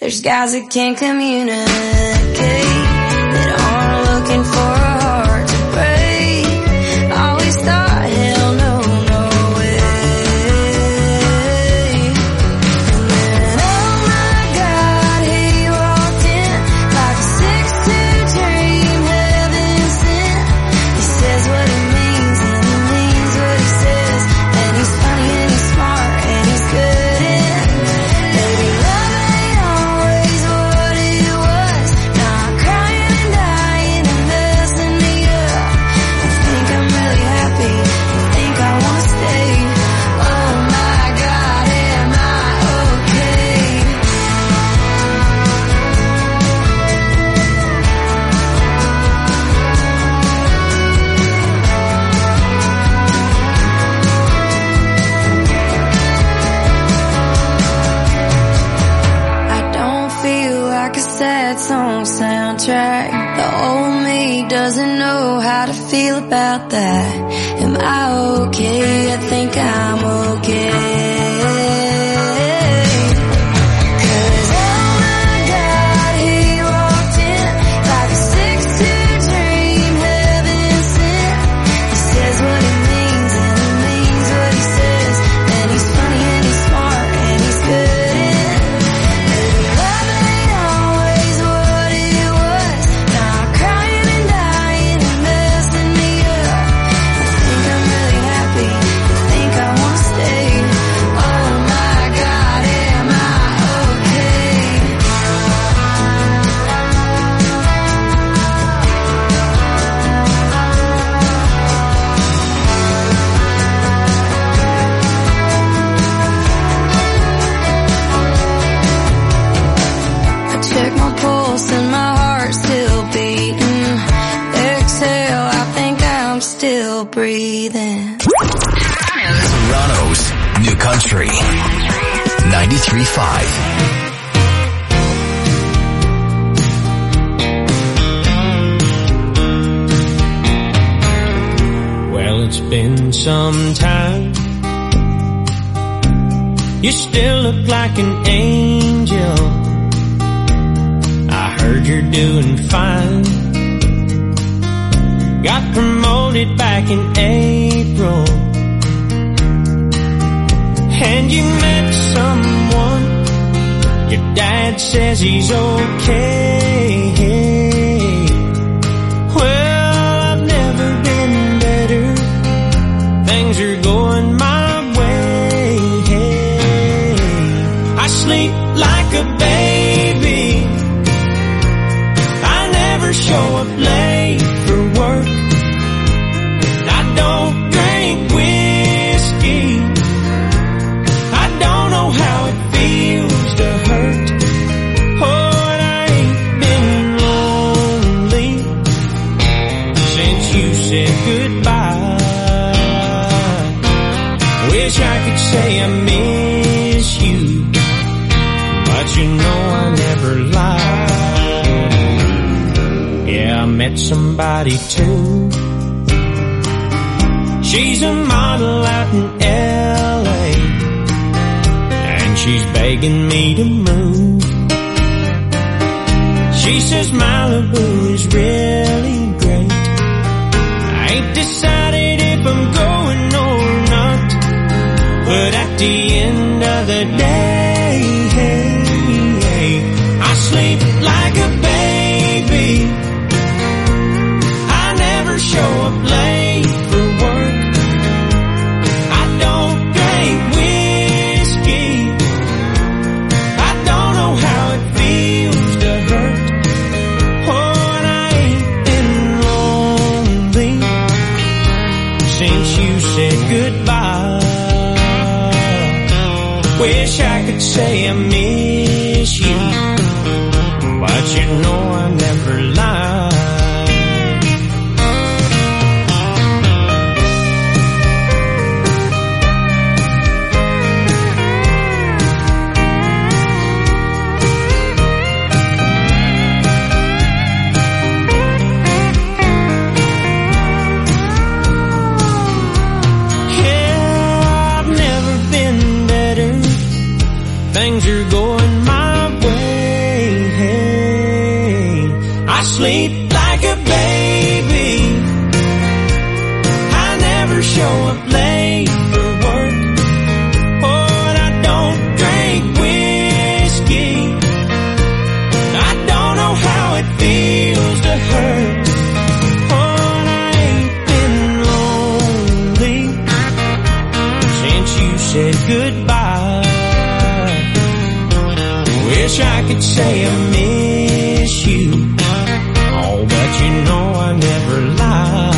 There's guys that can't communicate, that aren't looking for a heart to break. Always thought, hell no, no way. And then, oh my God, he walked in like a 6'2" dream, heaven sent. He says what he means and he means what he says, and he's funny and he's smart and he's good in. Baby, love ain't always what it was. Now I'm crying and dying and messing me up. I think I'm really happy, I think I wanna stay. Oh my God, am I okay? I don't feel like a sad song soundtrack. The old me doesn't know how to feel about that. Am I okay? I think I'm okay. 'Cause oh my God, he walked in like a 6'2" dream, heaven sent. He says what he means and he means what he says, and he's funny and he's smart and he's good in. Baby, love ain't always what it was. Now I'm crying and dying and messing me up. I think I'm really happy, I think I wanna stay. Oh my God, am I okay? I check my pulse and my heart's still beating. Exhale, I think I'm still breathing. Toronto's New Country 93.5. Well, it's been some time. You still look like an angel. I heard you're doing fine. Got promoted back in April, and you met someone. Your dad says he's okay. Well, I've never been better. Things are going my way. I sleep like a baby. I never show up late for work. I don't drink whiskey. I don't know how it feels to hurt. Oh, and I ain't been lonely since you said goodbye. Wish I could say I miss you, but you know I never lied. Yeah, I met somebody too. She's a model out in LA, and she's begging me to move. She says Malibu is really great. I ain't decided if I'm going or not, but at the end of the day, I sleep like a baby. I never show up late for work. I don't drink whiskey. I don't know how it feels to hurt. Oh, and I ain't been lonely since you said goodbye. Wish I could say I miss you, but you know I never lied. Things are going my way. sleep like a baby. I never show up late for work. Oh, and I don't drink whiskey. I don't know how it feels to hurt. Oh, and I ain't been lonely since you said goodbye. Wish I could say I miss you. Oh, but you know I never lied.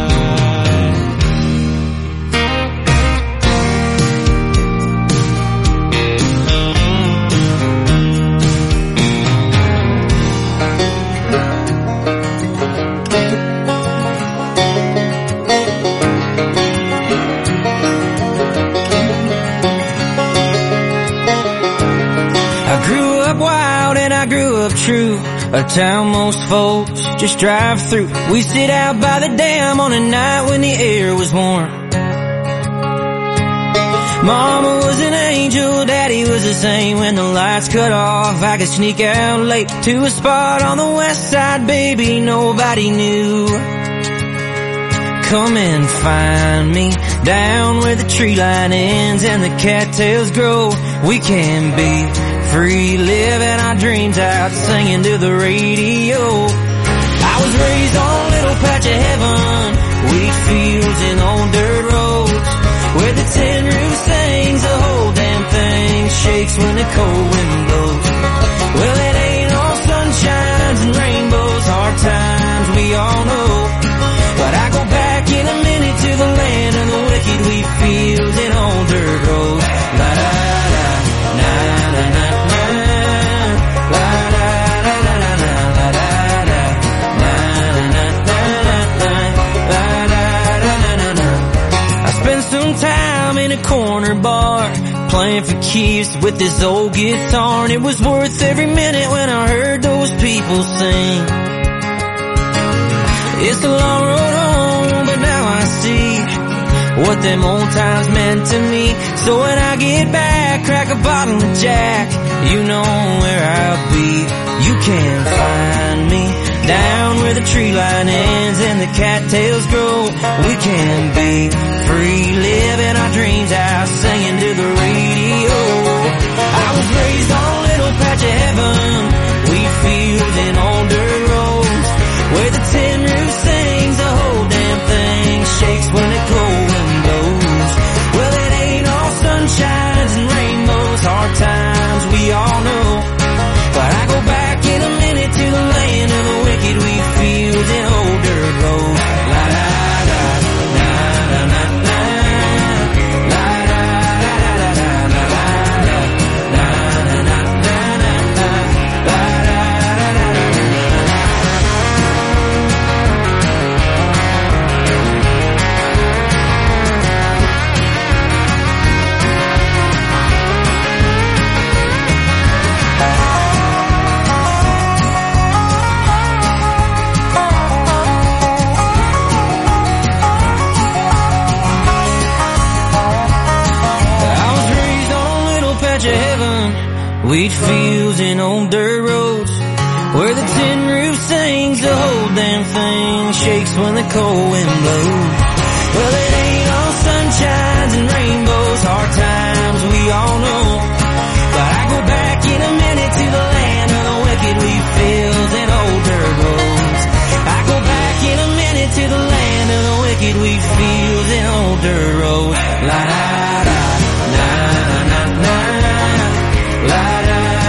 I grew up wild and I grew up true. A town most folks just drive through. We sit out by the dam on a night when the air was warm. Mama was an angel, Daddy was the same. When the lights cut off, I could sneak out late to a spot on the west side, baby, nobody knew. Come and find me down where the tree line ends and the cattails grow. We can be free, living our dreams out, singing to the radio. I was raised on a little patch of heaven, wheat fields and old dirt roads, where the tin roof sings, the whole damn thing shakes when the cold wind blows. Well, it ain't all sunshines and rainbows, hard times we all know. But I go back in a minute to the land of the wicked, wheat fields and old dirt roads. La da da, na na na na, la da da da da da, la da da, na na na na na, la da da da da. I spent some time in a corner bar, playing for keeps with this old guitar, and it was worth every minute when I heard those people sing. It's a long road home, but now I see what them old times meant to me. So when I get back, crack a bottle of Jack, you know where I'll be. You can find me down where the tree line ends and the cattails grow. We can be free, living our dreams out, singing to the radio. I was raised on a little patch of heaven, wheat fields and old dirt roads, where the tin roof sings, the whole damn thing shakes when the cold wind blows. Well, it ain't all sunshines and rainbows, hard times we all know. But I go back in a minute to the land of the wicked, wheat fields and old dirt roads. La da da, na na na na, la da da da da, la da da, na na na na na, la da da da da. Wheat fields and old dirt roads, where the tin roof sings, the whole damn thing shakes when the cold wind blows. Well, it ain't all sunshines and rainbows, hard times we all know. But I go back in a minute to the land of the wicked, wheat fields and old dirt roads. I go back in a minute to the land of the wicked, wheat fields and old dirt roads. La da da, na na na na, la da.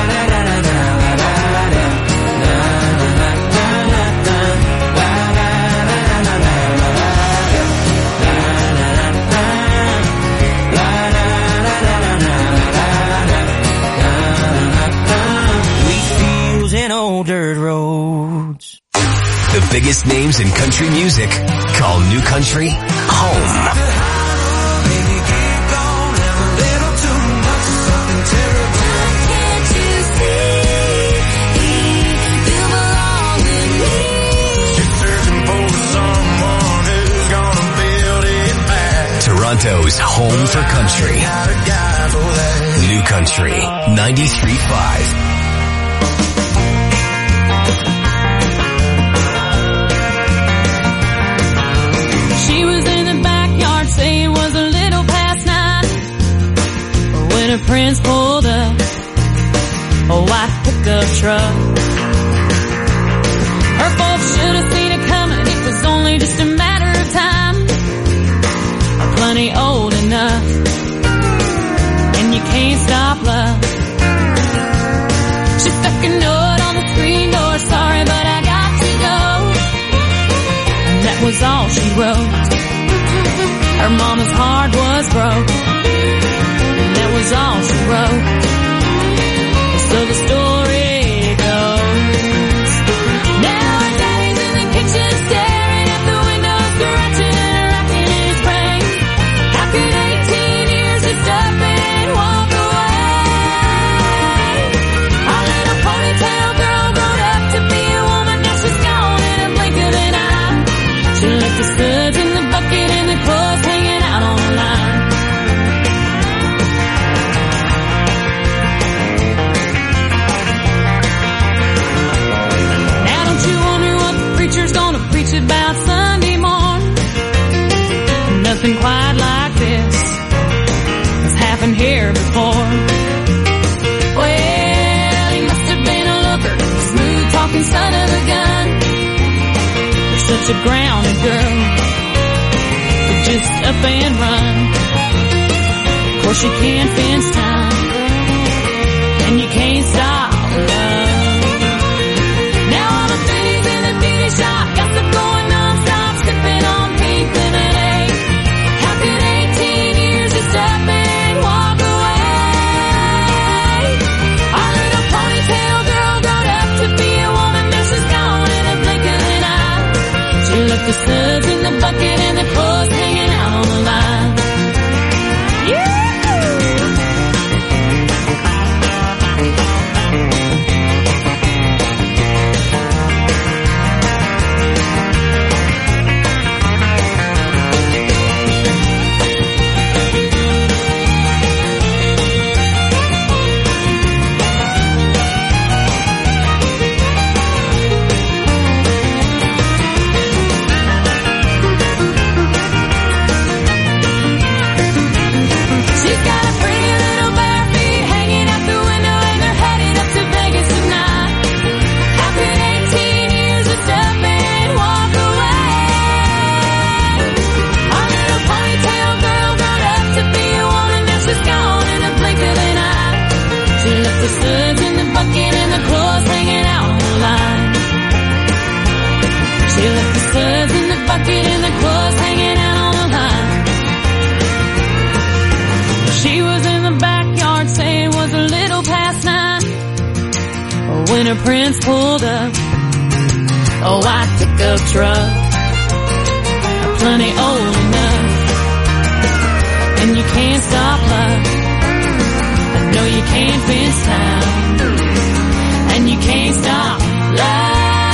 Dirt roads. The biggest names in country music call New Country home. Toronto's home for country. New Country 93.5. a Prince pulled up a white pickup truck. Her folks should have seen it coming. It was only just a matter of time. Plenty old enough, and you can't stop love. She stuck a note on the screen door. Sorry, but I got to go. And that was all she wrote. Her mama's heart was broke. And that was all she wrote. And so the story goes. Now her daddy's in the kitchen staring at the window, scratching and racking his brain. How could 18 years just up and walk away? Our little ponytail girl grown up to be a woman. Now she's gone in a blink of an eye. She left the studs in the bucket and the clothes hanging out on the line. Now don't you wonder what the preacher's gonna preach about Sunday morn? Nothing quite like this has happened here before. Well, he must have been a looker, smooth talking son of a gun. You're such a grounded girl, just up and run. Of course you can't fence time, and you can't stop love. Now all the things in the beauty shop got the going non-stop, sipping on pink lemonade. How could 18 years just up and walk away? Our little ponytail girl grown up to be a woman. Now she's gone in a blink of an eye. She left the suds in the bucket and the clothes hanging out on the line. The suds in the bucket and the clothes hanging out on the line. She left the suds in the bucket and the clothes hanging out on the line. She was in the backyard saying it was a little past 9 when her Prince pulled up a white pickup truck, plenty old enough, and you can't stop love. No, you can't fence time, and you can't stop love.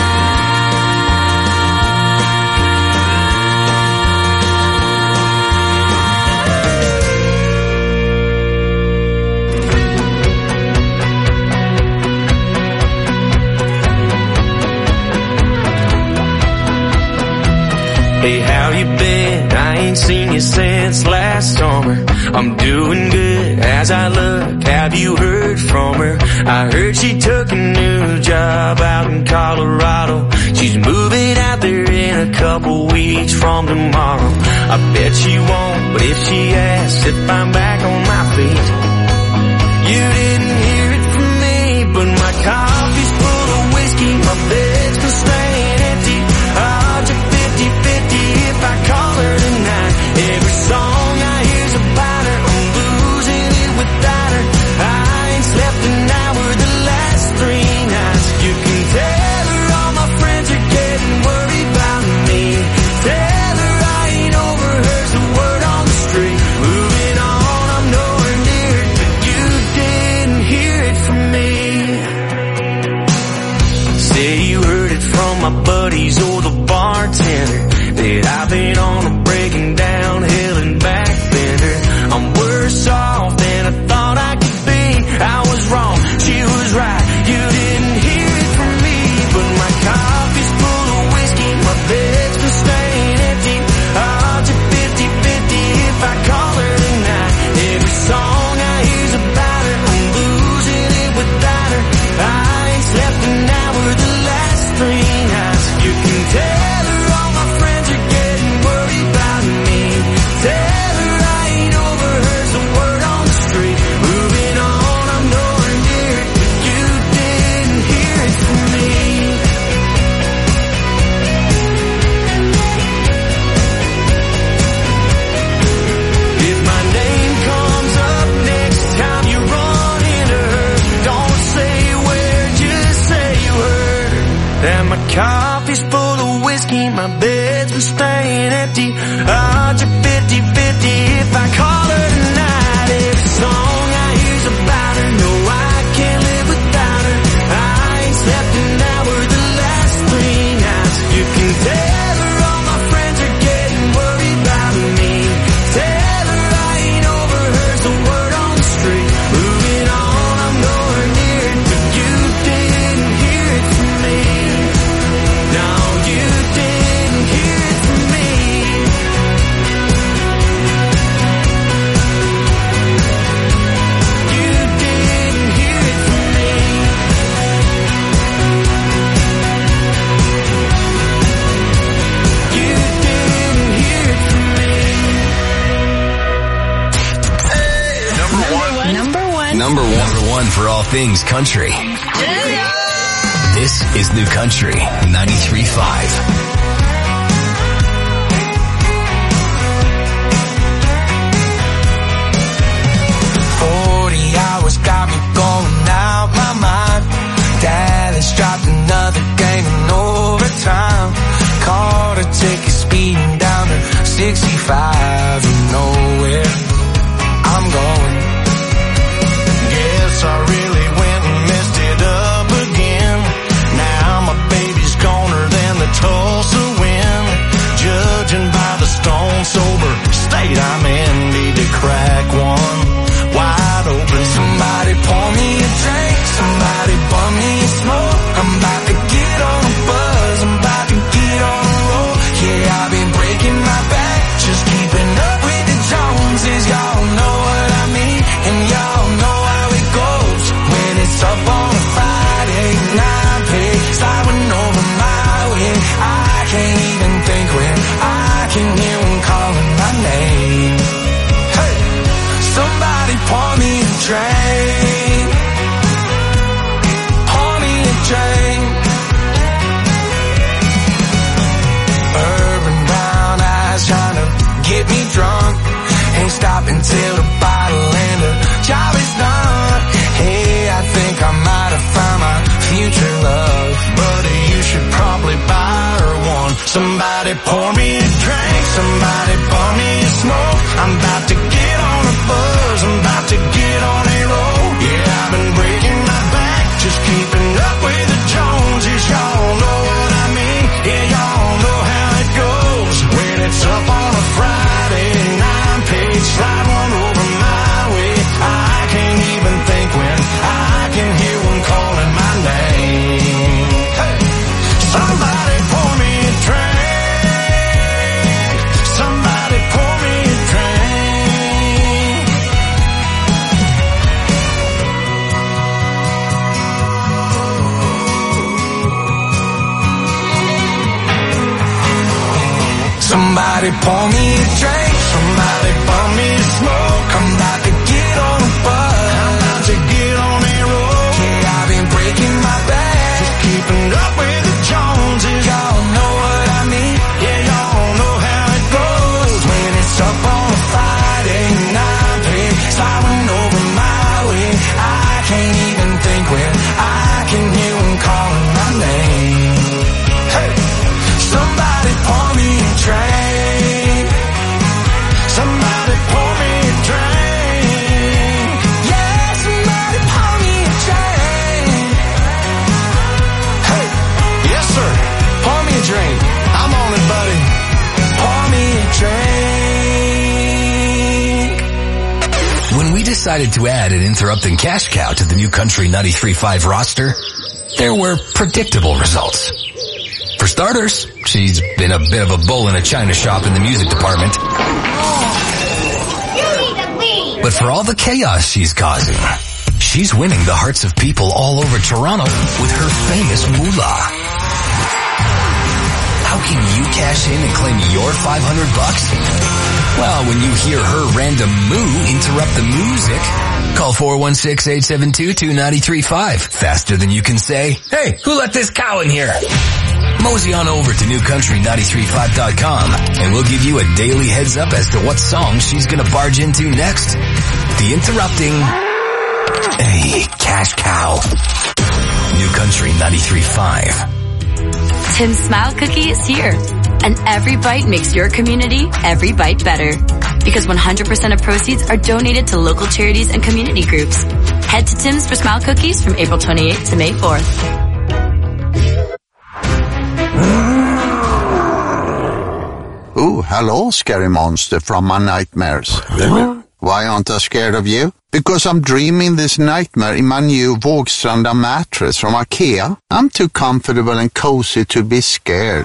Hey, how you been? I ain't seen you since last summer. I'm doing good as I look. Have you heard from her? I heard she took a new job out in Colorado. She's moving out there in a couple weeks from tomorrow. I bet she won't, but if she asks if I'm back on my feet, you didn't hear it from me, but my coffee's full of whiskey, my bed's been staying empty. Odds are 50-50 if I call her tonight. Every song I hear's about her, I'm losing it without her. I ain't slept an hour the last 3 nights. You can tell her all my friends are getting worried about me. Tell her I ain't overheard the word on the street. Moving on, I'm nowhere near it, but you didn't hear it from me. Say you heard it from my buddies or the bartender that I've been on a breaking down hill and back bender. I'm worse off than I thought I could be. I was wrong, she was right. You didn't hear it from me, but my coffee's full of whiskey, my bed's been staying empty. Odds are 50-50 if I call her tonight. Every song I hear's about And my coffee's full of whiskey, my bed's been staying empty. Odds are 50-50 if I call her tonight. Every song I hear's about her, no, I can't live without her. I ain't slept an hour the last 3 nights. You can tell her all my friends are getting worried about me. Tell her I ain't overheard the word on the street. Moving on, I'm going near it, but you didn't hear it from me. No, you didn't hear it from me. You didn't hear it from me. You didn't hear it from me. Number one for all things country. This is New Country 93.5. 40 hours got me going out my mind. Dallas dropped another game in overtime. Caught a ticket speeding down to 65 and nowhere I'm going. Guess I really went and messed it up again. Now my baby's goner than the Tulsa wind. Judging by the stone sober state I'm in, need to crack one wide open. Somebody pour me a drink, somebody bum me a smoke. I'm about to get on a buzz, I'm about to get on a roll. Yeah, I've been breaking my back, just keeping up with the Joneses. Y'all know what I mean, and y'all know how it goes. When it's up on a Friday, 9 pay, sliding over my way. I can't even think when I can hear them calling my name. Hey, somebody pour me a drink. Pour me a drink. Urban brown eyes trying to get me drunk. Ain't stopping till the bottle and the job is done. Hey, I think I might have found my future love. Buddy, you should probably buy her one. Somebody pour me a drink, somebody pour me a smoke. I'm about to get on a buzz, I'm about to get on a roll. Yeah, I've been breaking my back, just keeping up with the Joneses. Y'all know what I mean, yeah, y'all know how it goes. When it's up on a Friday, 9-page, slide one over my way. I can't even think when I can hear one calling my name. Hey, somebody pour me a drink. Somebody pour me a drink. Somebody pour me a drink, somebody pour me a smoke. I'm about to get on a buzz, I'm about to get on a roll. Yeah, I've been breaking my back, just keeping up with the Joneses. Y'all know what I mean, yeah, y'all know how it goes. When it's up on a Friday, 9-pay, sliding over my way. I can't even think when I can hear them calling my name. Hey, somebody pour me a drink. Somebody pour me a drink. Yeah, somebody pour me a drink. Hey, yes sir, pour me a drink. I'm on it, buddy. Pour me a drink. When we decided to add an interrupting cash cow to the New Country 93.5 roster, there were predictable results. For starters, she's been a bit of a bull in a china shop in the music department. But for all the chaos she's causing, she's winning the hearts of people all over Toronto with her famous moolah. How can you cash in and claim your $500? Well, when you hear her random moo interrupt the music, call 416-872-2935. Faster than you can say, hey, who let this cow in here? Mosey on over to newcountry935.com and we'll give you a daily heads up as to what song she's gonna barge into next. The interrupting, hey, cash cow. New Country 93.5. Tim's Smile Cookie is here. And every bite makes your community every bite better. Because 100% of proceeds are donated to local charities and community groups. Head to Tim's for Smile Cookies from April 28th to May 4th. Oh, hello, scary monster from my nightmares. Why aren't I scared of you? Because I'm dreaming this nightmare in my new Vågstranda mattress from IKEA. I'm too comfortable and cozy to be scared.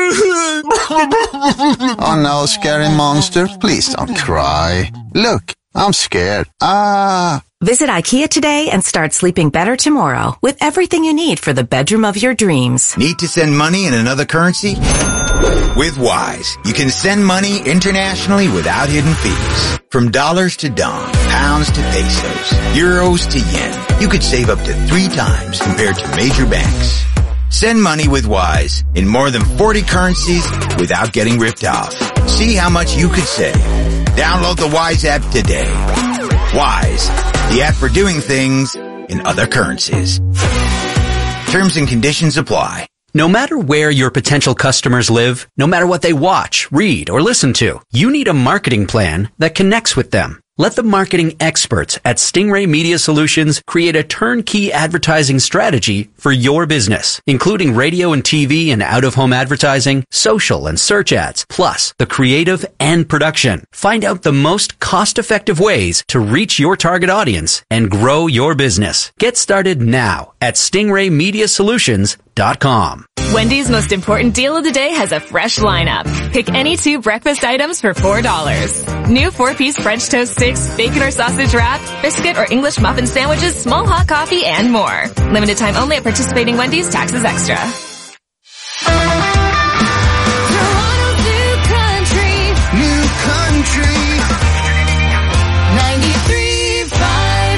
Oh no, scary monster, please don't cry. Look, I'm scared. Visit IKEA today and start sleeping better tomorrow with everything you need for the bedroom of your dreams. Need to send money in another currency? With Wise, you can send money internationally without hidden fees. From dollars to dong, pounds to pesos, euros to yen, you could save up to 3 times compared to major banks. Send money with Wise in more than 40 currencies without getting ripped off. See how much you could save. Download the Wise app today. Wise, the app for doing things in other currencies. Terms and conditions apply. No matter where your potential customers live, no matter what they watch, read, or listen to, you need a marketing plan that connects with them. Let the marketing experts at Stingray Media Solutions create a turnkey advertising strategy for your business, including radio and TV and out-of-home advertising, social and search ads, plus the creative and production. Find out the most cost-effective ways to reach your target audience and grow your business. Get started now at StingrayMediaSolutions.com. Wendy's most important deal of the day has a fresh lineup. Pick any 2 breakfast items for $4. New 4-piece French toast sticks, bacon or sausage wrap, biscuit or English muffin sandwiches, small hot coffee, and more. Limited time only at participating Wendy's. Taxes extra. New country 93.5.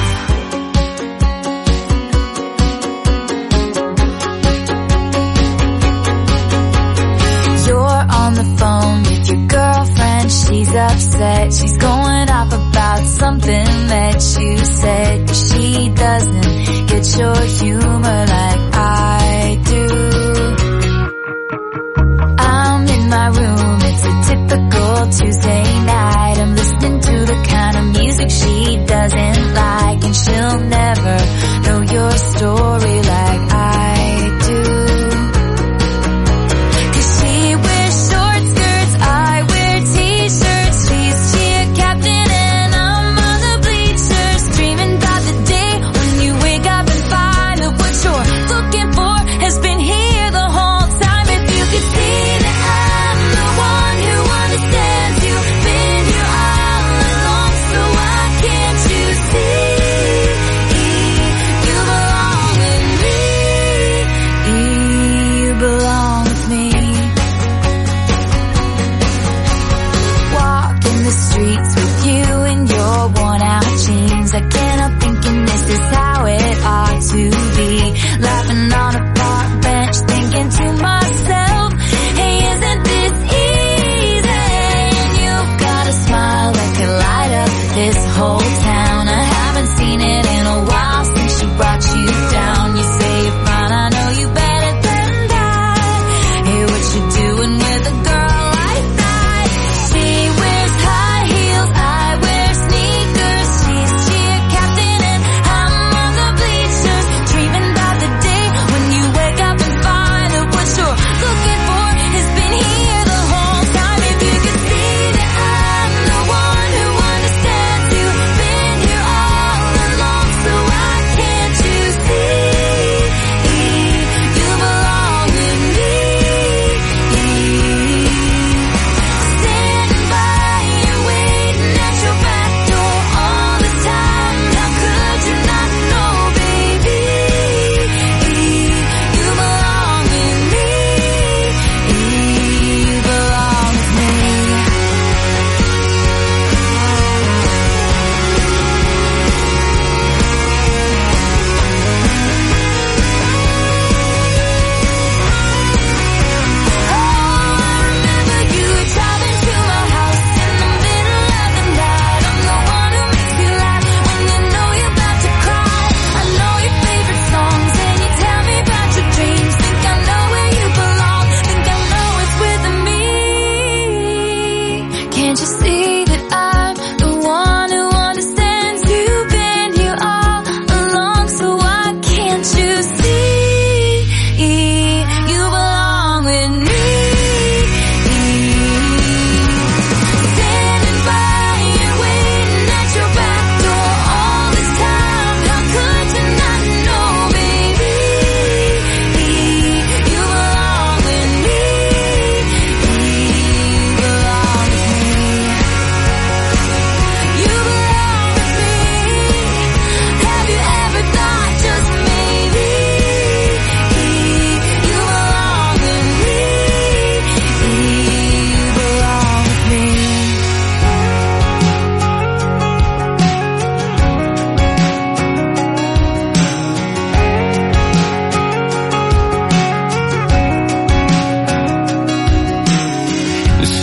You're on the phone with your girlfriend. She's upset. She's going off about something that you said. She doesn't get your humor like I do. I'm in my room, it's a typical Tuesday night. I'm listening to the kind of music she doesn't like, and she'll never know your story like I do. 'Cause she wears short skirts, I wear t-shirts. She's cheer captain and I'm on the bleachers, dreaming about the day when you wake up and find that what you're looking for has been here the whole time. If you could see that I'm the one who understands you, been here all along, so why can't you see you belong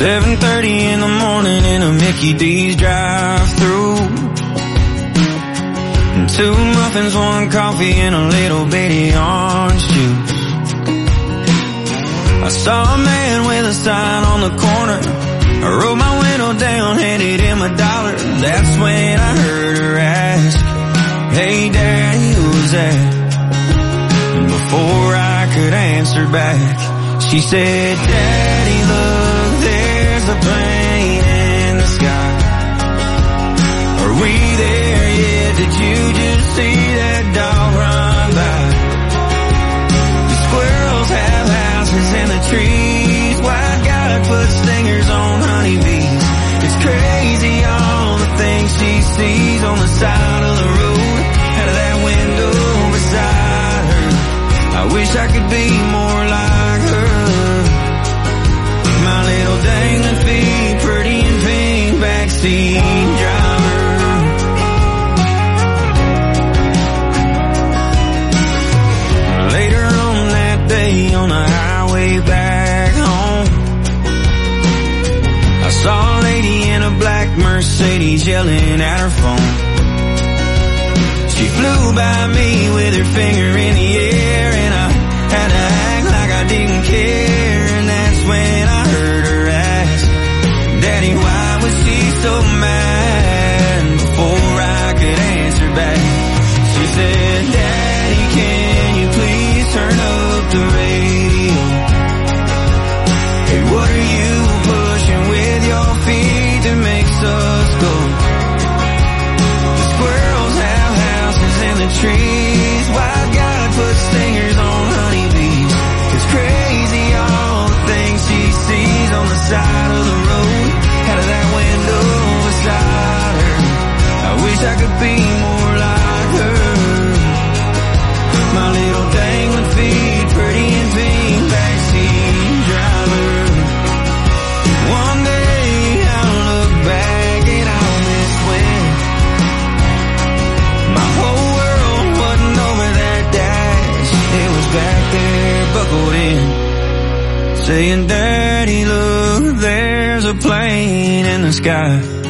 7:30 in the morning in a Mickey D's drive-thru. 2 muffins, 1 coffee, and a little bitty orange juice. I saw a man with a sign on the corner. I rolled my window down, handed him $1. That's when I heard her ask, "Hey Daddy, who's that?" And before I could answer back, she said, "Daddy, look, there's a plane in the sky. Are we there yet? Did you just see that dog run by? The squirrels have houses in the trees. White God put stingers on honeybees. It's crazy all the things she sees on the side of the road, out of that window beside her. I wish I could be more like her. My little dangling feet, pretty and pink, backseat driver." Later on that day on the highway back home, I saw a lady in a black Mercedes yelling at her phone. She flew by me with her finger in the air, and I had to act like I didn't care. And that's when I heard her ask, "Daddy, why was she so mad?" And before I could answer back, she said, "Daddy, can you please turn up the radio? Hey, what are you pushing with your feet that makes us go? The squirrels have houses in the trees. Why God put stingers on honeybees? It's crazy all the things she sees on the side of the road, out of that window beside her. I wish I could be more like her. My little dangling feet, pretty and pink, backseat driver. One day I'll look back and I'll miss when my whole world wasn't over that dash. It was back there buckled in, saying, "Daddy, look, there's a plane in the sky.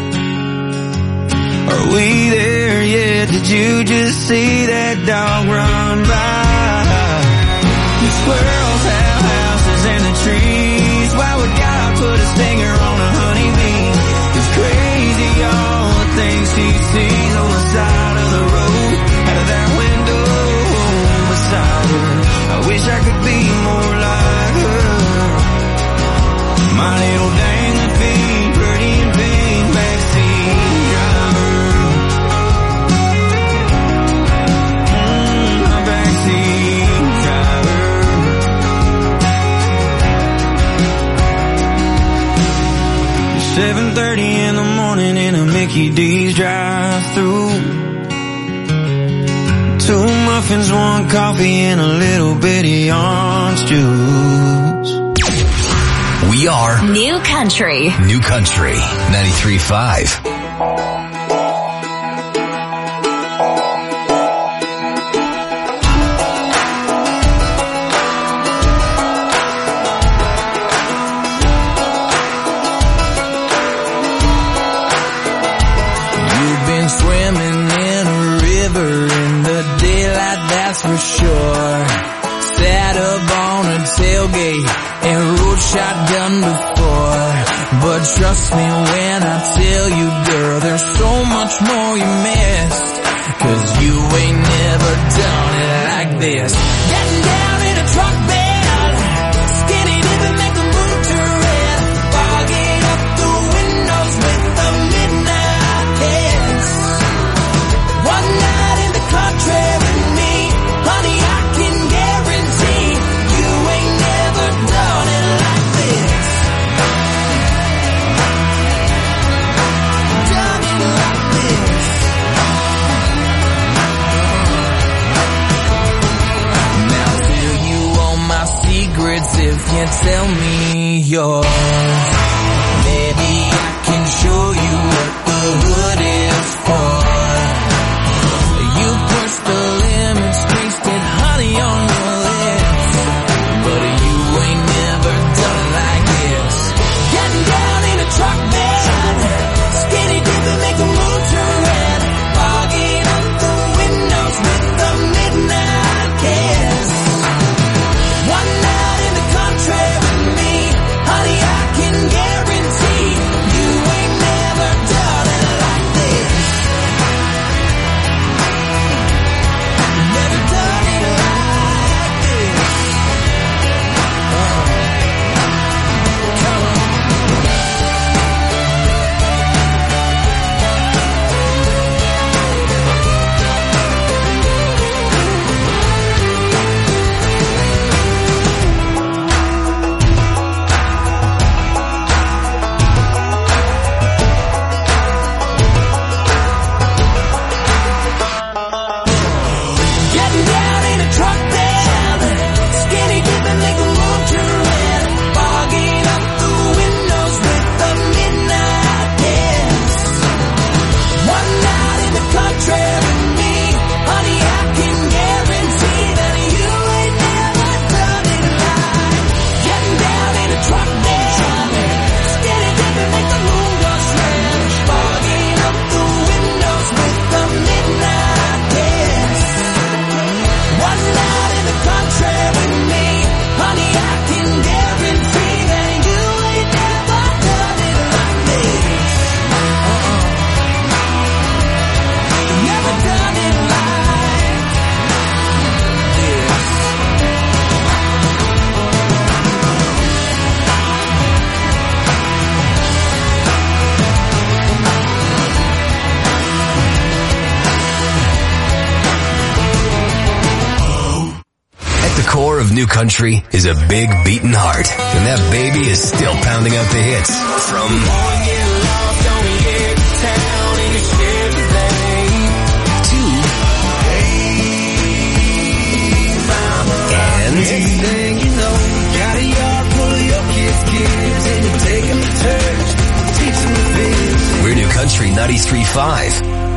Are we there yet? Did you just see that dog run by? The squirrels have houses in the trees. Why would God put a stinger on a honeybee? It's crazy all the things she sees on the side of the road, out of that window beside her. I wish I could be more like her. My little dangling feet, pretty and pink, backseat driver." My backseat driver. 7:30 in the morning in a Mickey D's drive-thru. 2 muffins, 1 coffee, and a little bitty orange juice. We are New Country. New Country 93.5. You've been swimming in a river in the daylight, that's for sure. Sat up on a tailgate and rode shotgun before. But trust me when I tell you, girl, there's so much more you missed. 'Cause you ain't never done it like this. Getting down in a truck bed, skinny dipping, make the moon turn red. Fogging up the windows with the midnight kiss. One night in the country with me, honey, I can guarantee you ain't never done it like this. Done it like this. Now tell you all my secrets if you tell me yours. Maybe I can show you what the hood is for. You push the limits, tasted honey on your lips, but you ain't never done it like this. Getting down core of New Country is a big beating heart, and that baby is still pounding out the hits from Thing you know, got a yard full of your kids, and you take them to church, teach them to visit. We're New Country 93.5.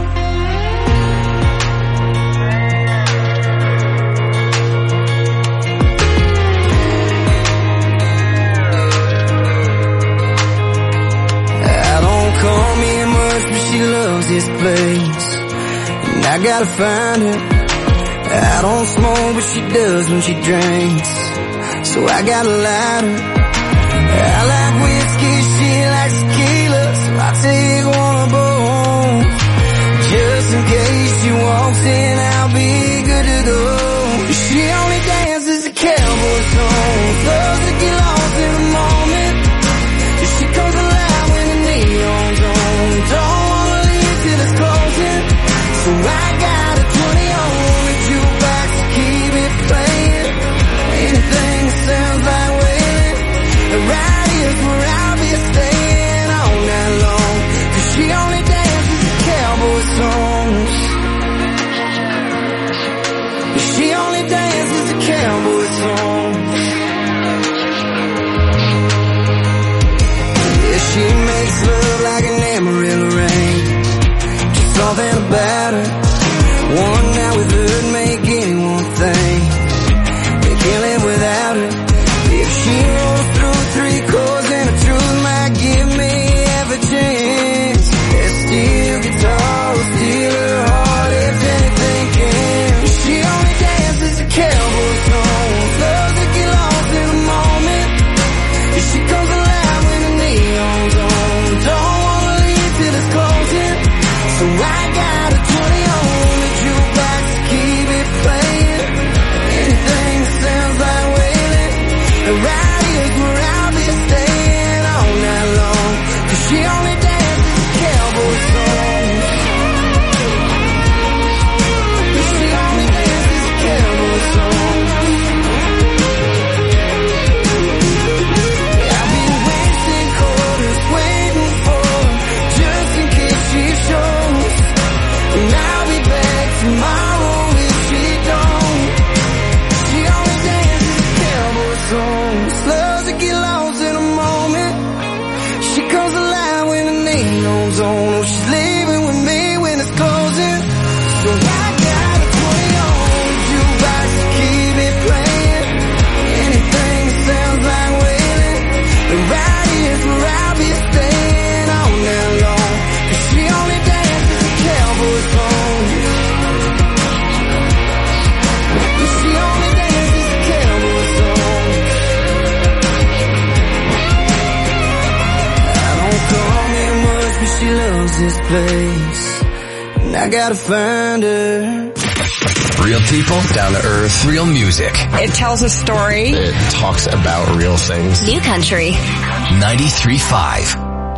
I don't call me much, but she loves this place, and I gotta find her. I don't smoke, but she does when she drinks, so I got a lighter. I like whiskey, she likes tequila, so I take one of both. Just in case she walks in, I'll be good to go. She only dances to cowboy songs, loves to get lost in the moment. She comes alive when the neon's on, don't wanna leave till it's closing, so I got a 20 on jukebox to keep it playing. Anything that sounds like wailing, right here's where I'll be staying all night long, 'cause she only dances to cowboy songs. She only dances to cowboy songs. Yeah, she makes love like an Amarillo rain, just something about her. One night with her make anyone think they can't live without her. If she rolls through 3 chords, then the truth might give me every chance. There's steel guitars, steal her heart if anything can. She only dances to cowboy songs, loves to get lost in the moment. She comes alive when the neon's on, don't wanna leave till it's closing, so I got a 20 on the jukebox to keep it playing. Anything that sounds like wailing, right here's where I'll be staying all night long, 'cause she only dances to cowboy songs. She only dances to cowboy songs. I've been wasting quarters waiting for her, just in case she shows, and I'll be back tomorrow if she don't. She only dances to cowboy songs, loves to get lost in a moment. She comes alive when the neon's on, oh she's leaving with me when it's closing, so I got a 20 on jukebox to keep it playing. Anything that sounds like wailing, right here's where I'll be staying all night long, 'cause she only dances to cowboy songs. She only dances to cowboy songs. I don't call me much, but she loves this place, and I gotta find her. Real people, down to earth, real music. It tells a story. It talks about real things. New Country 93.5.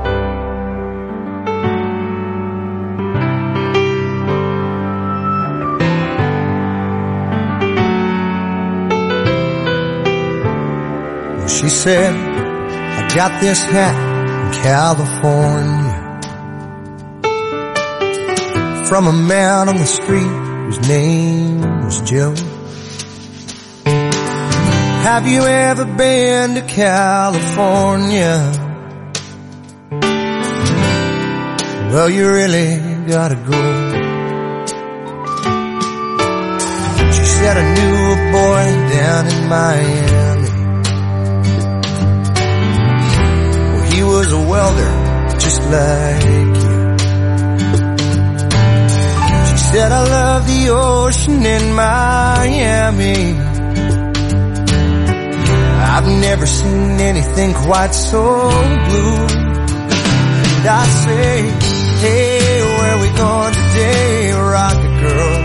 She said, I got this hat in California from a man on the street whose name was Joe. Have you ever been to California? Well, you really gotta go. She said, I knew a boy down in Miami. Well, he was a welder just like you. She said, I love the ocean in Miami. I've never seen anything quite so blue. And I say, hey, where we going today, rocket girl?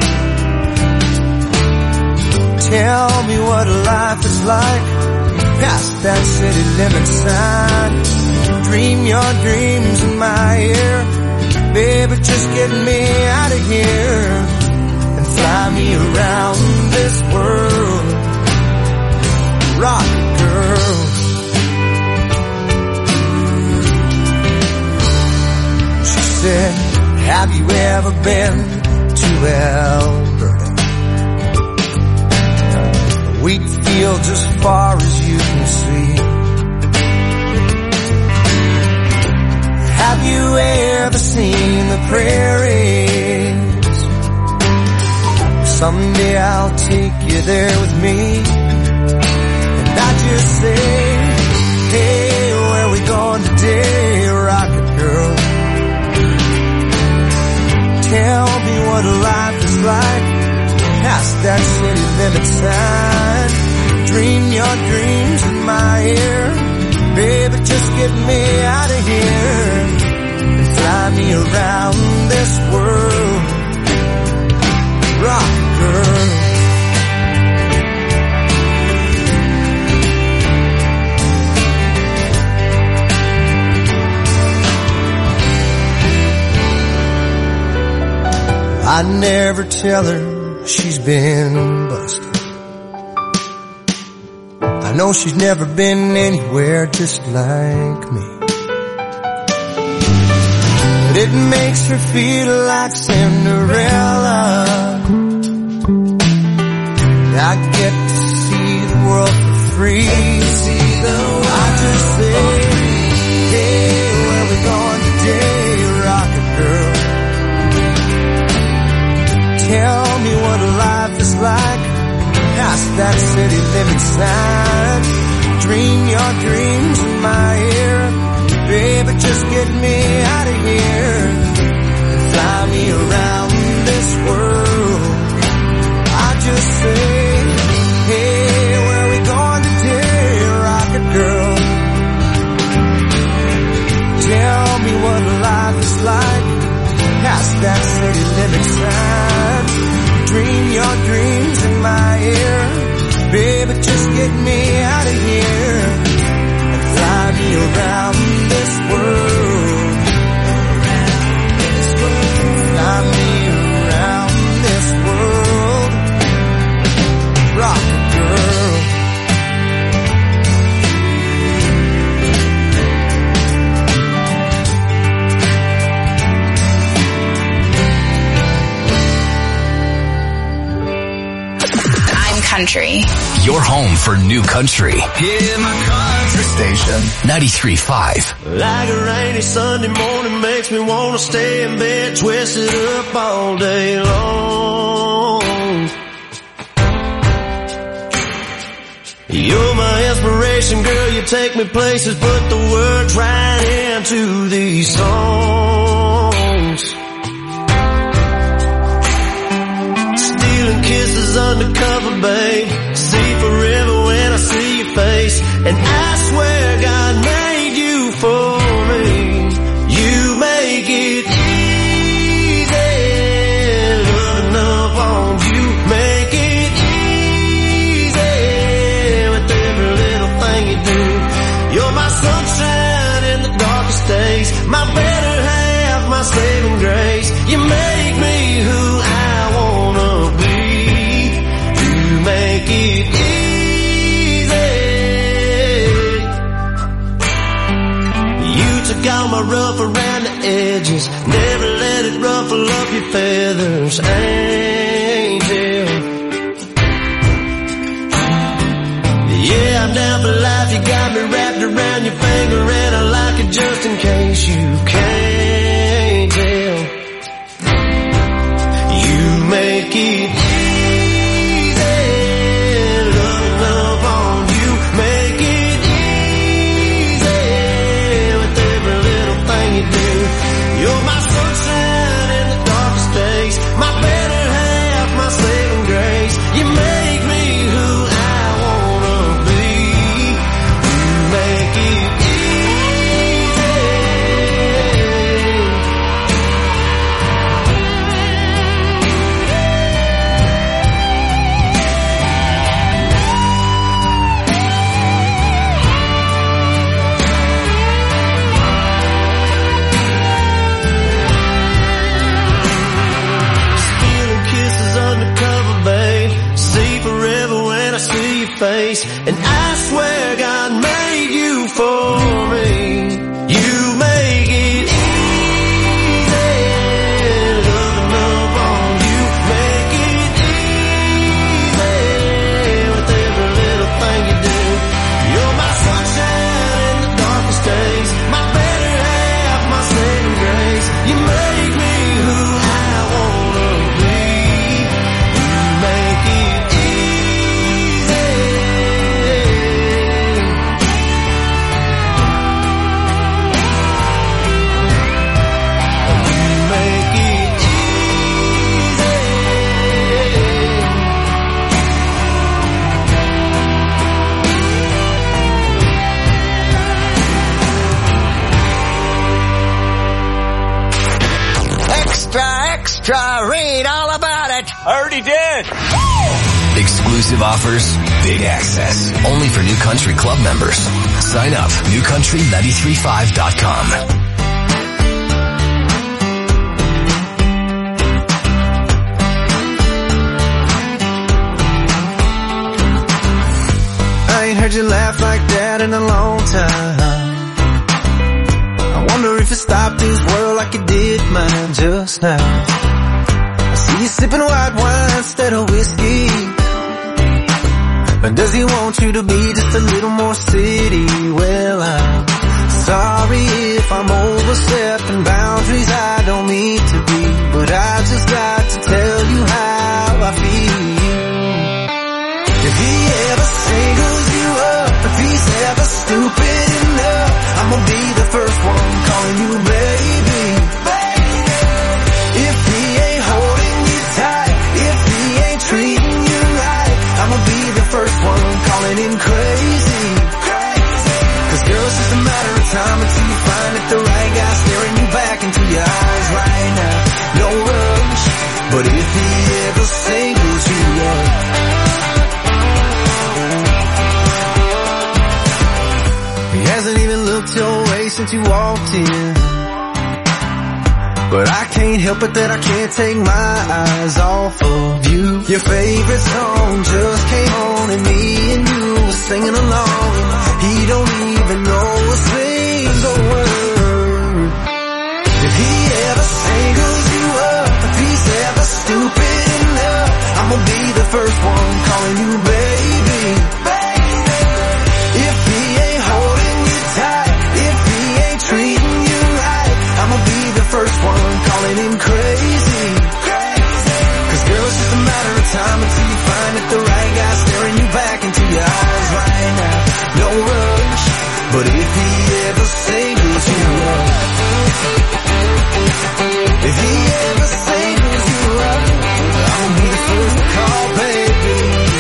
Tell me what life is like past that city limit sign. Dream your dreams in my ear, baby, just get me out of here and fly me around this world. said, have you ever been to Alberta? Wheat fields as far as you can see. Have you ever seen the prairies? Someday I'll take you there with me. And I just say, hey, where we going today, rocket girl? Tell me what life is like past that city limit sign. Dream your dreams in my ear. Baby, just get me out of here and fly me around this world. Rock girl. I'd never tell her she's been busted. I know she's never been anywhere just like me. But it makes her feel like Cinderella. I get to see the world for free. I just say, hey, where we going today, rocket girl? Tell me what life is like past that city limit sign. Dream your dreams in my ear. Baby, just get me out of here and fly me around this world. I just say, hey, where we going today, rocket girl? Tell me what life is like past that city limit sign. Dream your dreams in my ear. Baby, just get me out of here and fly me around this world. Fly me around this world. Rocket girl. Country. Your home for new country. Yeah, my country station. 93.5. Like a rainy Sunday morning makes me want to stay in bed, twisted up all day long. You're my inspiration, girl, you take me places, put the words right into these songs. Stealing kisses undercover, babe. See forever when I see your face. And I swear God made you for me. You make it easy. Loving up on you. Make it easy with every little thing you do. You're my sunshine in the darkest days. My better half, my saving grace. You make me who I wanna be. Make it easy. You took all my rough around the edges. Never let it ruffle up your feathers, angel. Yeah, I'm down for life. You got me wrapped around your finger, and I like it just in case you can't tell. You make it you're my sunshine in the darkest days. My better half, my saving grace. You make me who I wanna be. You make it face, and I swear God made you for me. You make it easy. to read all about it. I already did. Exclusive offers, big access. Only for New Country Club members. Sign up, newcountry935.com. I ain't heard you laugh like that in a long time. I wonder if you stopped this world like you did mine just now. I see you sipping white wine instead of whiskey. And does he want you to be just a little more city? Well, I'm sorry if I'm overstepping boundaries I don't mean to be, but I just got to tell you how I feel. If he ever singles you up, if he's ever stupid enough, I'ma be the first one calling you baby. If he ain't holding you tight, if he ain't treating you right, I'ma be the first one calling him crazy. Cause girl, it's just a matter of time until you find that the right guy staring you back into your eyes right now. No rush, but if he ever singles you up, he hasn't even looked your way since you walked in. But I can't help it that I can't take my eyes off of you. Your favorite song just came on and me and you were singing along. He don't even know a single word. If he ever singles you up, if he's ever stupid enough, I'ma be the first one calling you baby. If he ain't holding you tight, if he ain't treating you right, I'ma be the first one calling him crazy. Cause girl, it's just a matter of time until you find that the right guy staring you back into your eyes right now. No rush, but if he ever singles you up, if he ever singles you up, I'll be the first to call baby.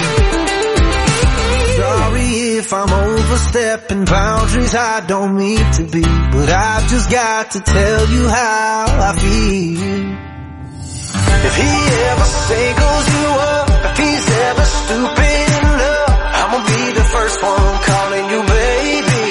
Sorry if I'm overstepping boundaries I don't mean to be, but I've just got to tell you how I feel. If he ever singles you up, if he's ever stupid enough, I'ma be the first one calling you baby.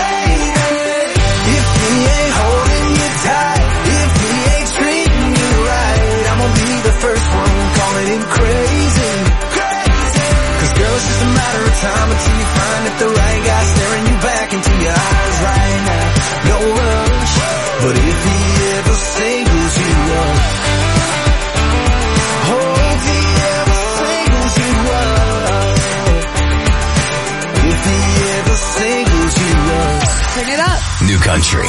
If he ain't holding you tight, if he ain't treating you right, I'ma be the first one calling him crazy. Cause girl, it's just a matter of time until you find that the right guy staring you back into your eyes right now. No rush, but if he ever singles you up, turn it up. New Country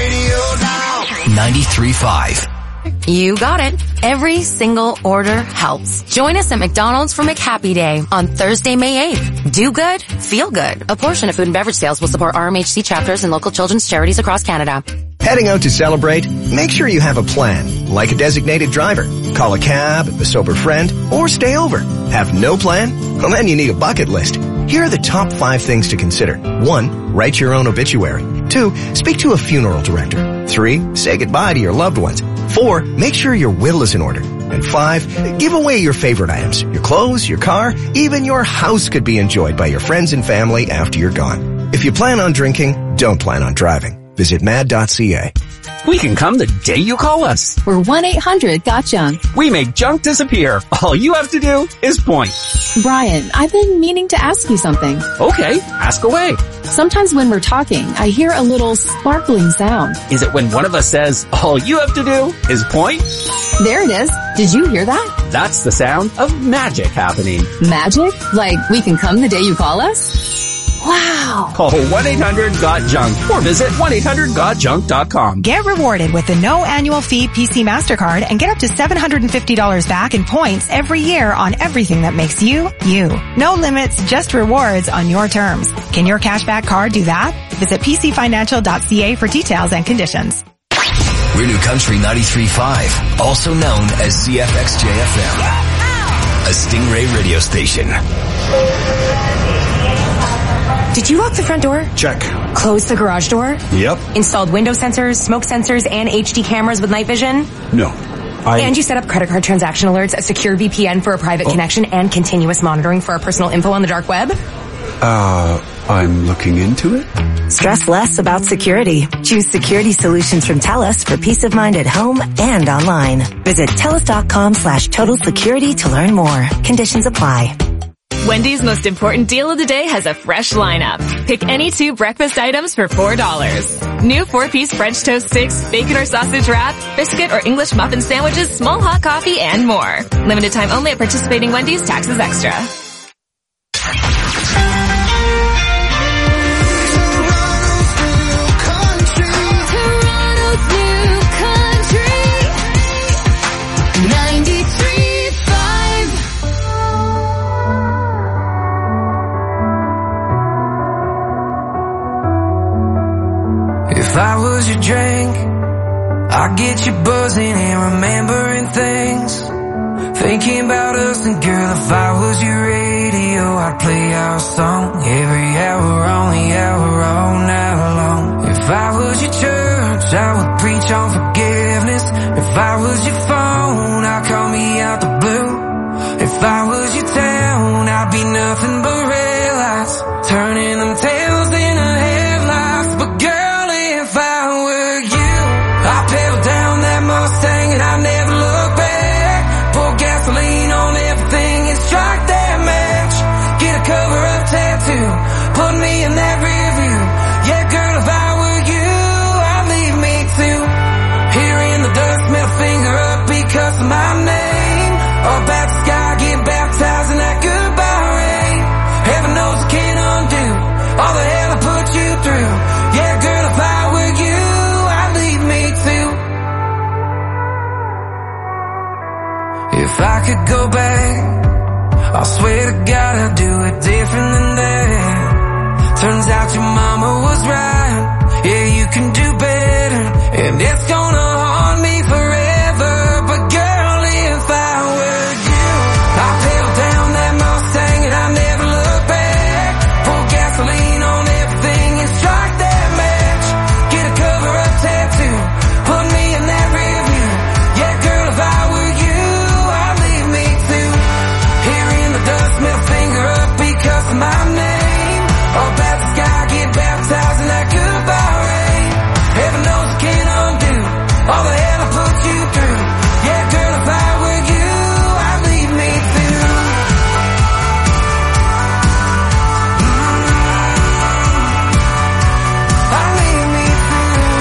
93.5. You got it. Every single order helps. Join us at McDonald's for McHappy Day on Thursday, May 8th. Do good, feel good. A portion of food and beverage sales will support RMHC chapters and local children's charities across Canada. Heading out to celebrate? Make sure you have a plan, like a designated driver. Call a cab, a sober friend, or stay over. Have no plan? Well, then you need a bucket list. Here are the top 5 things to consider. 1, write your own obituary. 2, speak to a funeral director. 3, say goodbye to your loved ones. 4, make sure your will is in order. And 5, give away your favorite items. Your clothes, your car, even your house could be enjoyed by your friends and family after you're gone. If you plan on drinking, don't plan on driving. Visit mad.ca. We can come the day you call us. We're 1-800-GOT-JUNK. We make junk disappear. All you have to do is point. Brian, I've been meaning to ask you something. Okay, ask away. Sometimes when we're talking, I hear a little sparkling sound. Is it when one of us says, all you have to do is point? There it is. Did you hear that? That's the sound of magic happening. Magic? Like we can come the day you call us? Wow. Call 1-800-GOT-JUNK or visit 1-800-GOT-JUNK.com. Get rewarded with the no annual fee PC MasterCard and get up to $750 back in points every year on everything that makes you, you. No limits, just rewards on your terms. Can your cashback card do that? Visit pcfinancial.ca for details and conditions. We're New Country 93.5, also known as CFXJ-FM, a Stingray radio station. Did you lock the front door? Check. Close the garage door? Yep. Installed window sensors, smoke sensors, and HD cameras with night vision? No. And you set up credit card transaction alerts, a secure VPN for a private connection, and continuous monitoring for our personal info on the dark web? I'm looking into it. Stress less about security. Choose security solutions from TELUS for peace of mind at home and online. Visit TELUS.com/total security to learn more. Conditions apply. Wendy's most important deal of the day has a fresh lineup. Pick any 2 breakfast items for $4. New 4-piece French toast sticks, bacon or sausage wrap, biscuit or English muffin sandwiches, small hot coffee, and more. Limited time only at participating Wendy's. Taxes extra. If I was your drink, I'd get you buzzing and remembering things. Thinking about us, and girl, if I was your radio, I'd play our song every hour on the hour all night long. If I was your church, I would preach on forgiveness. If I was your phone, I'd call me out the blue. If I was your town, I'd be nothing but red lights, turning them tails into headlights. But girl, if I were you, I'd pedal down that Mustang and I'd never look back. Pour gasoline on everything and strike that match. Get a cover-up tattoo, put me in that rear view. Yeah, girl, if I were you, I'd leave me too. Here in the dust, middle finger up because of my name. Up at the sky, get baptized in that goodbye rain. Heaven knows I can't undo all the hell I put you through. Yeah, girl, if I were you, I'd leave me too. If I could go back, I swear to God I'd do it different than that. Turns out your mama was right. Yeah, you can do better, and it's gonna haunt me forever. But girl, if I were you, I'd pedal down that Mustang and I'd never look back. Pour gasoline on everything and strike that match. Get a cover-up tattoo, put me in that rear view. Yeah, girl, if I were you, I'd leave me too. Here in the dust, middle finger up because of my name. Up at the sky, get baptized in that goodbye rain. Heaven knows I can't undo all the hell I put you through. Yeah, girl, if I were you, I'd leave me too. I'd leave me too.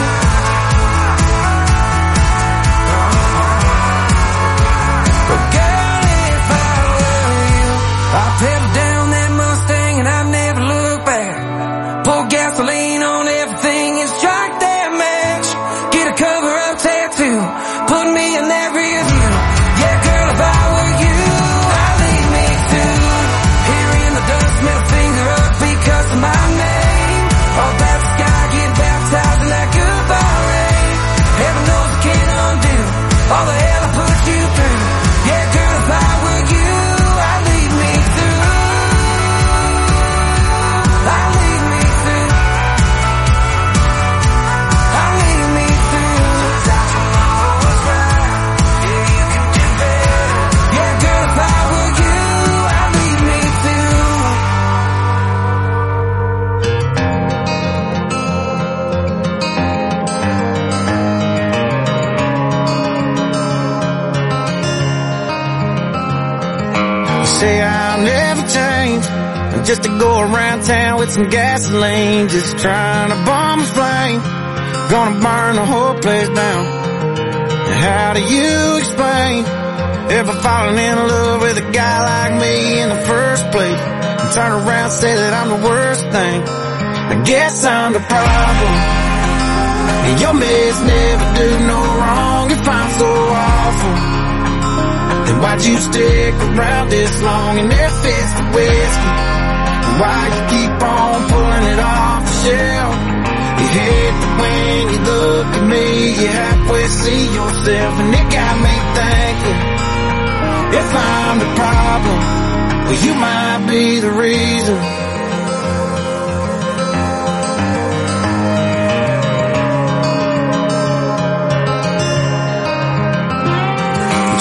But girl, if I were you, I'd pedal down that Mustang and I'd never look back. Pour gasoline on everything and strike that match. Get a cover-up tattoo, put me in that rear view. Yeah, girl, if I were you, I'd leave me too. Here in the dust, middle finger up because of my name. Up at the sky, get baptized in that goodbye rain. Heaven knows I can't undo all the hell I put you through. Yeah, girl, if I were you, I'd leave me too. I'd leave me too. I'd leave me too. Turns out your mama was right. Yeah, you can do better. Yeah, girl, if I were you, I'd leave me too. You say I'll never change, I'm just to go around town with some gasoline, just trying to bomb a flame, gonna burn the whole place down. And how do you explain ever falling in love with a guy like me in the first place, and turn around and say that I'm the worst thing? I guess I'm the problem, and your mess never do no wrong. If I'm so awful, then why'd you stick around this long and there fits the whiskey? Why you keep on pulling it off the shelf? You hate that when you look at me, you halfway see yourself, and it got me thinking, if I'm the problem, well, you might be the reason.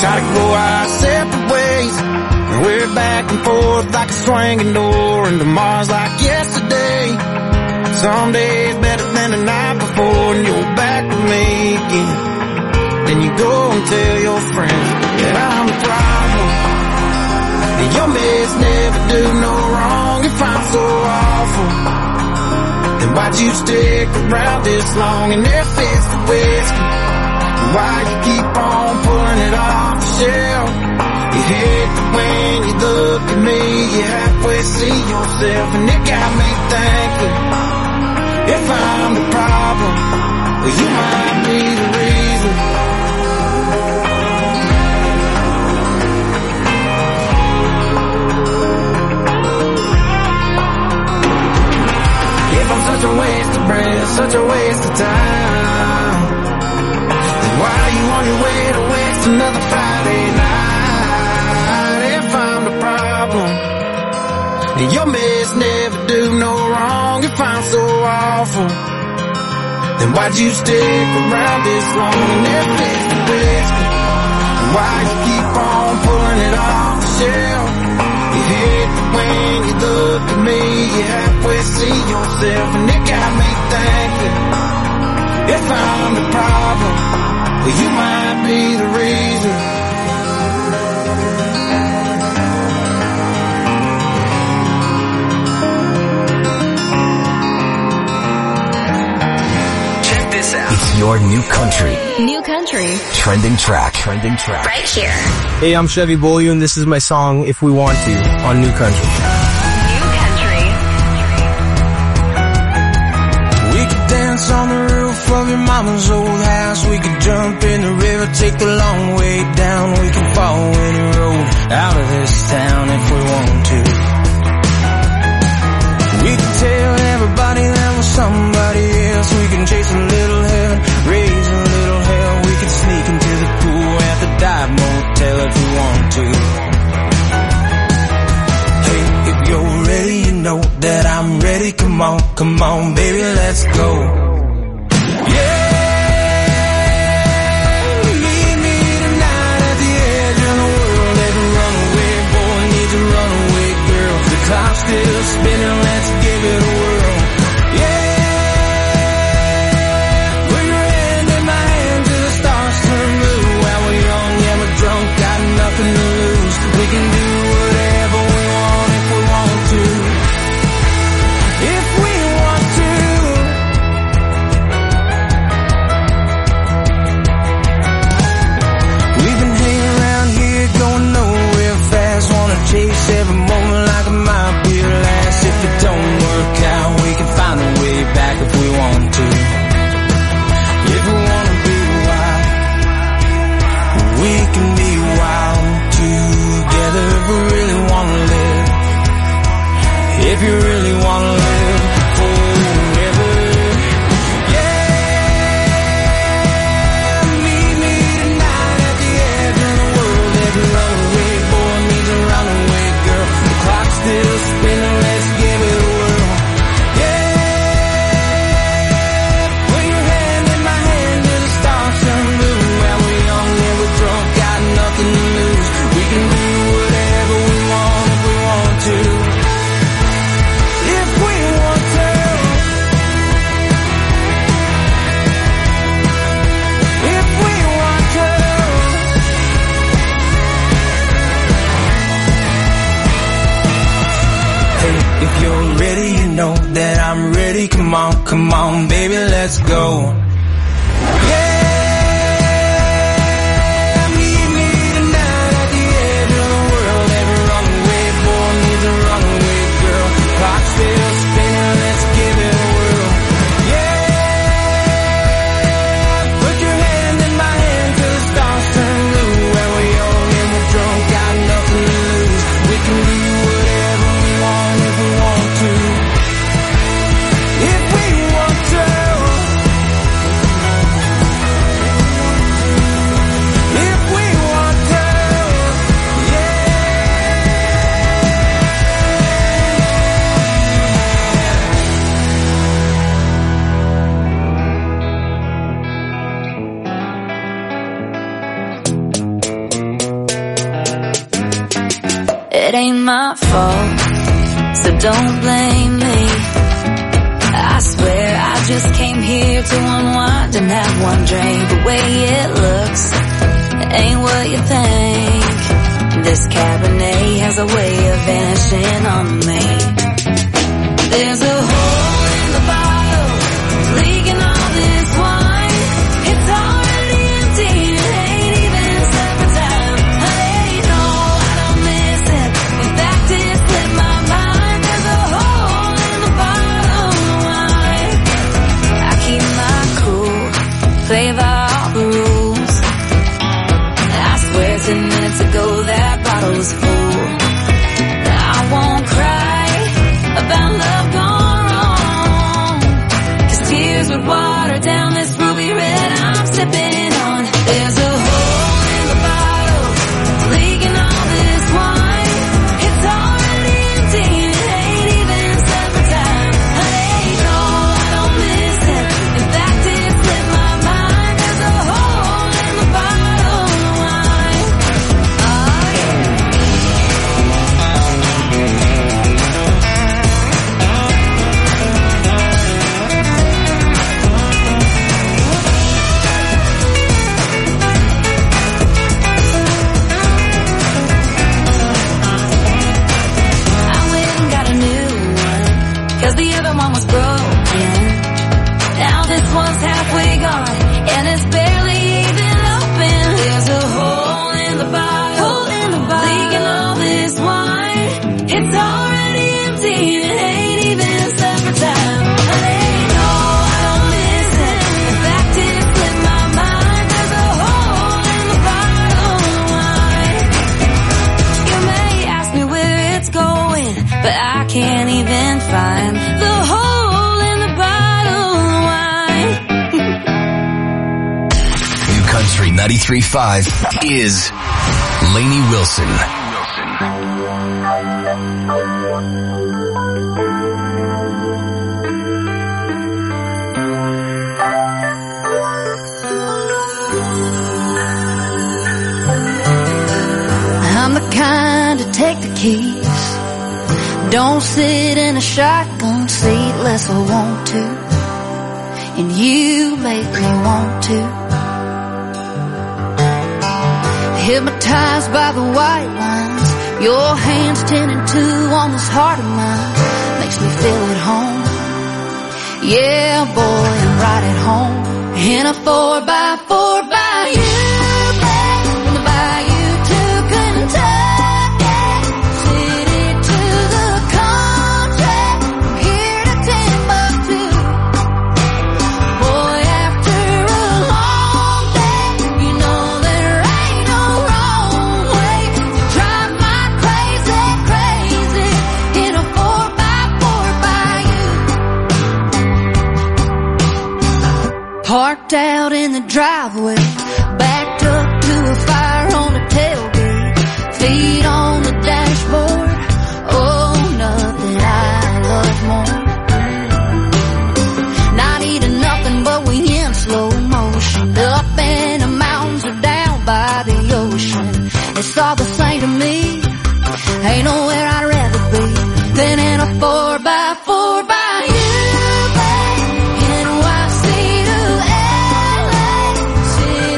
gotta go our separate ways. And we're back and forth like a swinging door, and tomorrow's like yesterday. Some days better than the night before, and you're back with me again. Then you go and tell your friends that I'm the problem. And your meds never do no wrong. If I'm so awful, then why'd you stick around this long? And if it's the whiskey, why you keep on pulling it off the shelf? You hate that when you look at me, you halfway see yourself, and it got me thinking, if I'm the problem, well, you might be the reason. If I'm such a waste of breath, such a waste of time, then why are you on your way to waste another Friday night? If I'm the problem, and your meds never do no wrong. If I'm so awful, then why'd you stick around this long? And if it's the whiskey, why you keep on pulling it off the shelf? You hate that when you look at me, you halfway see yourself, and it got me thinking, if I'm the problem, well, you might be the reason. It's your new country. New country. Trending track. Trending track. Right here. Hey, I'm Chevy Beaulieu, and this is my song, If We Want To, on New Country. New country. We could dance on the roof of your mama's old house. We could jump in the river, take the long way down. We can follow any road out of this town if we want to. We could tell everybody that we're somebody else. We can chase a little heaven, raise a little hell. We could sneak into the pool at the dive motel if we want to. Hey, if you're ready, you know that I'm ready. Come on, baby, let's go. Yeah, meet me tonight at the edge of the world. Every runaway boy needs a runaway girl. The clock's still spinning, let's give it a whirl. Nothing to lose. We can do whatever we want if we want to. If we want to. We've been hanging around here going nowhere fast. Wanna chase every moment like it might be the last. If it don't work out, we can find a way back if we want to. If we wanna be wild, we can be wild together if we really wanna live. If you really wanna live forever. Yeah, meet me tonight at the edge of the world. Every runaway boy needs a runaway girl. The clock's still spinning, let's give it a whirl. Yeah, put your hand in my hand till the stars turn blue. While we're young and we're drunk, got nothing to lose. We can do whatever we want if we want to. If we want to. If we want to. Hey, if you're ready, you know that I'm ready. Come on, baby, let's go. Still spinning, let's give it a whirl. Yeah, put your hand in my hand till the stars turn blue. When we're young and we're drunk, got nothing to lose. We can do whatever we want if we want to. If we want to. so don't blame me. I swear I just came here to unwind and have one drink. The way it looks, it ain't what you think. This Cabernet has a way of vanishing on me. There's a hole in the bottle, leaking all this wine. It's already empty, it ain't even supper time. Hey, no, I don't miss it. In fact, it slipped my mind. There's a hole in the bottle of wine. I keep my cool, play by all the rules. I swear 10 minutes ago that bottle was full. I won't cry about love gone wrong, 'cause tears would water down this ruby red I'm sipping on. There's a hole in the bottle, leaking all this wine. It's already empty, it ain't even supper time. Hey, no, I don't miss it. In fact, it slipped my mind. There's a hole in the bottle of wine. Oh, yeah. I went and got a new one, 'cause the other one was broken. Now this one's halfway gone, and it's barely even open. There's a hole in the bottle, leaking all this wine. It's already empty, it ain't even supper time. Hey, no, I don't miss it. In fact, it slipped my mind. There's a hole in the bottle of wine. You may ask me where it's going, but I can't even find the hole in the bottle of wine. New Country 93.5 is Lainey Wilson. I'm the kind to take the keys, don't sit in a shotgun seat unless I want to, and you make me want to. Hypnotized by the white lines, your hands 10 and 2 on this heart of mine, makes me feel at home. Yeah, boy, I'm right at home in a 4x4 by you, babe, from the bayou to Kentucky, city to the country, from here to Timbuktu. Boy, after a long day, you know there ain't no wrong way to drive my crazy, crazy in a 4x4 by you. Parked out in the driveway, backed up to a fire on the tailgate, feet on the dashboard. Oh, nothing I love more. Not eating nothing, but we in slow motion, up in the mountains or down by the ocean. It's all the same to me, ain't nowhere I'd rather be than in a 4x4 by you, babe. NYC to LA, city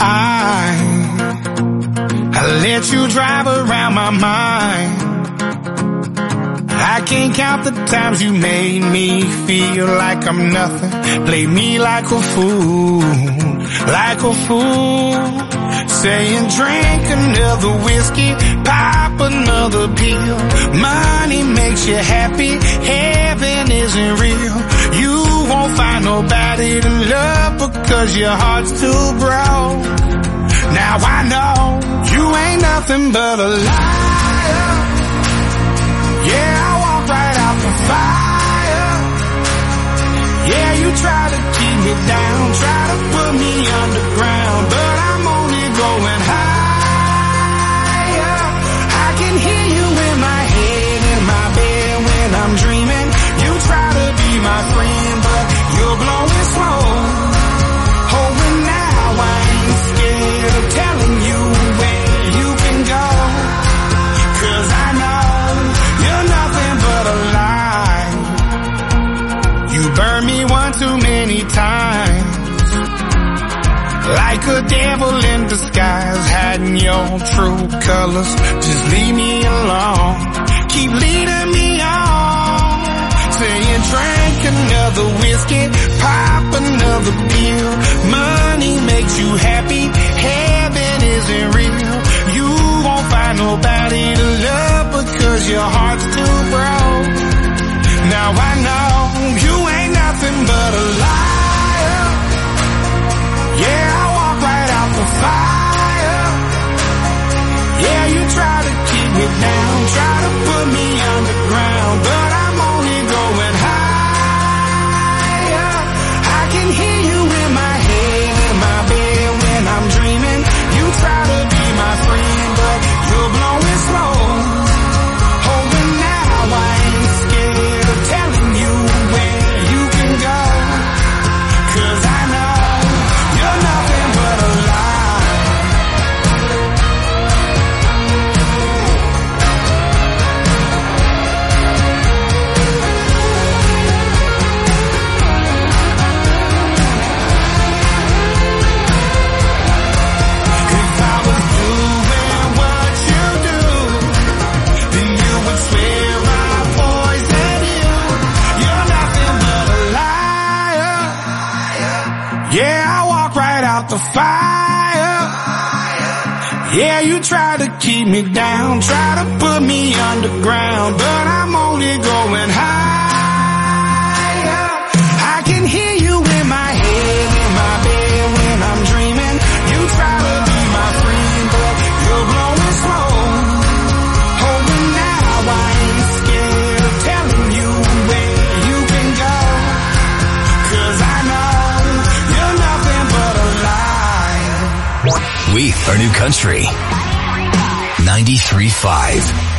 I let you drive around my mind. I can't count the times you made me feel like I'm nothing. Play me like a fool, like a fool. Saying drink another whiskey, pop another pill. Money makes you happy, heaven isn't real. You won't find nobody to love because your heart's too broke. Now I know you ain't nothing but a liar. Yeah, I walk right out the fire. Yeah, you try to keep me down, try to put me underground, but I'm only going higher. I can hear you in my head, in my bed when I'm dreaming. You try to be my friend, but you're blowing smoke. Oh, and now I ain't scared of telling you where you can go, 'cause I know you're nothing but a lie. You burned me one too many times, like a devil in disguise, hiding your true colors. Just leave me alone, keep leading me on. Saying drink another whiskey, pop another pill. Money makes you happy, heaven isn't real. You won't find nobody to love because your heart's too broke. Now I know you ain't nothing but a liar. Yeah, I walk right out the fire. Yeah, you try to keep me down, try to put me underground, but I'm only going higher. I can hear you in my head, in my bed when I'm dreaming. You try to be my friend, but you're blowing smoke. Oh, and now I ain't scared of telling you where you can go, 'cause I know you're nothing but a lie. If I was doing what you do, then you would swear I poisoned you. You're nothing but a liar. Yeah, I walk right out the fire. Yeah, you try to keep me down, try to put me underground, but I'm only going higher. I can hear you in my head, in my bed when I'm dreaming. You try to be my friend, but you're blowing smoke. Oh, and now I ain't scared of telling you where you can go, 'cause I know you're nothing but a lie. We are New Country 93.5.